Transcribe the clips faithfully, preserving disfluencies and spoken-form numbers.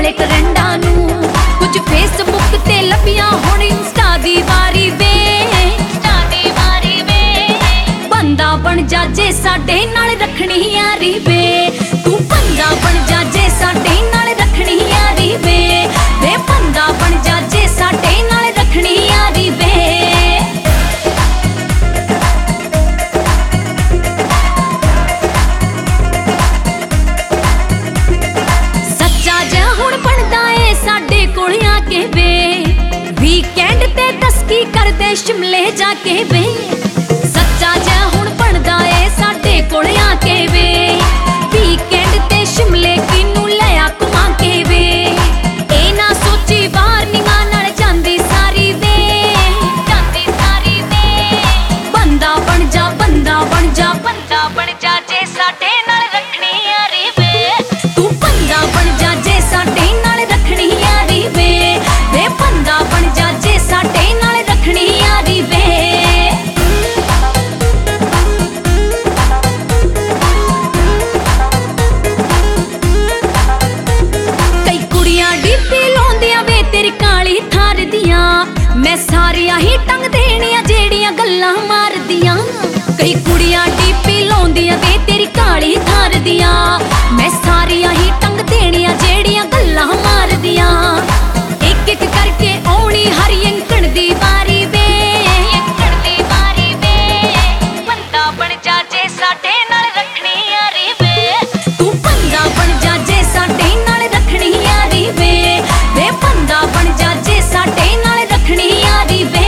ਟਰੈਂਡਾਂ ਨੂੰ। ਕੁਝ ਫੇਸਬੁੱਕ ਤੇ ਲੱਭੀਆਂ ਹੁਣ ਇੰਸਟਾ ਦੀ ਵਾਰੀ ਵੇ, ਇੰਸਟਾ ਦੀ ਵਾਰੀ ਵੇ। ਬੰਦਾ ਬਣ ਜਾ ਜੇ ਸਾਡੇ ਨਾਲ ਰੱਖਣੀ ਯਾਰੀ ਵੇ, ਤੂੰ ਬੰਦਾ ਬਣ ਜਾ ਜੇ ਸਾਡੇ ਨਾਲ ਰੱਖਣੀ ਯਾਰੀ ਵੇ, ਵੇ ਬੰਦਾ ਬਣ ਜਾ ਜੇ ਸਾਡੇ ਨਾਲ ਰੱਖਣੀ ਯਾਰੀ ਵੇ। ਵੀਕਐਂਡ ਤੇ ਦਸਕੀ ਕਰਦੇ ਸ਼ਿਮਲੇ ਜਾ ਕੇ ਵੇ, ਸੱਚਾ ਜਿਹਾ ਹੁਣ ਬਣਦਾ ਏ ਸਾਡੇ ਕੋਲ ਆ ਕੇ ਵੇ। ਵੀਕਐਂਡ ਤੇ ਸ਼ਿਮਲੇ ਕਿਨੂੰ ਲਿਆ ਘੁਮਾ ਕੇ ਵੇ, ਇਹ ਨਾ ਸੋਚੀ ਵਾਰਨਿੰਗਾਂ ਨਾਲ ਜਾਂਦੀ ਸਾਰੀ ਵੇ, ਜਾਂਦੀ ਸਾਰੀ ਵੇ। ਬੰਦਾ ਬਣ ਜਾ ਬੰਦਾ ਬਣ ਜਾ ਬੰਦਾ ਬਣ ਜਾ ਜੇ ਸਾਡੇ ਨਾਲ ਰੱਖਣੀ ਯਾਰੀ ਵੇ, ਤੂੰ ਬੰਦਾ ਬਣ ਜਾ ਜੇ ਸਾਡੇ ਨਾਲ ਰੱਖਣੀ ਯਾਰੀ ਵੇ, ਵੇ ਬੰਦਾ ਬਣ ਜਾ ਜੇ ਸਾਡੇ ਨਾਲ ਰੱਖਣੀ ਯਾਰੀ ਵੇ। ਕਈ ਕੁੜੀਆਂ ਡੀਪੀ ਲਾਉਂਦੀਆਂ ਵੇ ਤੇਰੀ ਕਾਲੀ ਥਾਰ ਦੀਆਂ, ਮੈਂ ਸਾਰੀਆਂ ਹੀ ਟੰਗ ਦੇਣੀਆਂ ਜਿਹੜੀਆਂ ਗੱਲਾਂ ਮਾਰਦੀਆਂ। ਕਈ ਕੁੜੀਆਂ ਡੀਪੀ ਲਾਉਂਦੀਆਂ ਵੇ ਤੇਰੀ ਕਾਲੀ ਥਾਰ ਦੀਆਂ, ਮੈਂ ਸਾਰੀਆਂ ਹੀ ਟੰਗ ਦੇਣੀਆਂ ਜਿਹੜੀਆਂ ਗੱਲਾਂ ਮਾਰਦੀਆਂ। ਇੱਕ ਇੱਕ ਕਰਕੇ ਆਉਣੀ ਹਰ ਅੰਕਣ ਦੀ ਵਾਰੀ ਵੇ, ਅੰਕਣ ਦੀ ਵਾਰੀ ਵੇ। ਬੰਦਾ ਬਣ ਜਾ ਜੇ ਸਾਡੇ ਨਾਲ ਰੱਖਣੀ ਯਾਰੀ ਵੇ, ਤੂੰ ਬੰਦਾ ਬਣ ਜਾ ਜੇ ਸਾਡੇ ਨਾਲ ਰੱਖਣੀ ਯਾਰੀ ਵੇ, ਵੇ ਬੰਦਾ ਬਣ ਜਾ ਜੇ ਸਾਡੇ ਨਾਲ ਰੱਖਣੀ ਯਾਰੀ ਵੇ।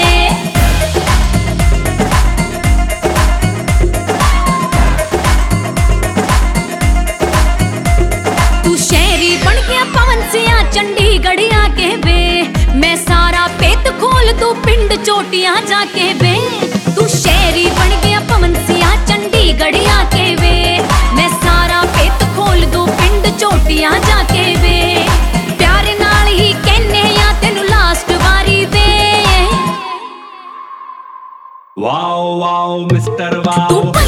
ਤੂੰ ਸ਼ਹਿਰੀ ਬਣ ਗਿਆ ਪਵਨ ਸਿਆ ਚੰਡੀਗੜ੍ਹ ਆ ਕੇ ਵੇ, ਮੈਂ ਸਾਰਾ ਪੇਤ ਖੋਲ ਤੂੰ ਪਿੰਡ ਚੋਟੀਆਂ ਜਾ ਕੇ ਵੇ। ਤੂੰ ਸ਼ਹਿਰੀ ਬਣ ਗਿਆ ਪਵਨ ਸਿਆ ਚੰਡੀਗੜ੍ਹ ਆ ਕੇ ਵੇ, ਮੈਂ ਸਾਰਾ ਪੇਤ ਖੋਲ ਤੂੰ ਪਿੰਡ ਚੋਟੀਆਂ ਜਾ ਕੇ ਵੇ। ਪਿਆਰ ਨਾਲ ਹੀ ਕਹਿੰਨੇ ਆ ਤੈਨੂੰ ਲਾਸਟ ਵਾਰੀ ਵੇ। Wow wow mister wow.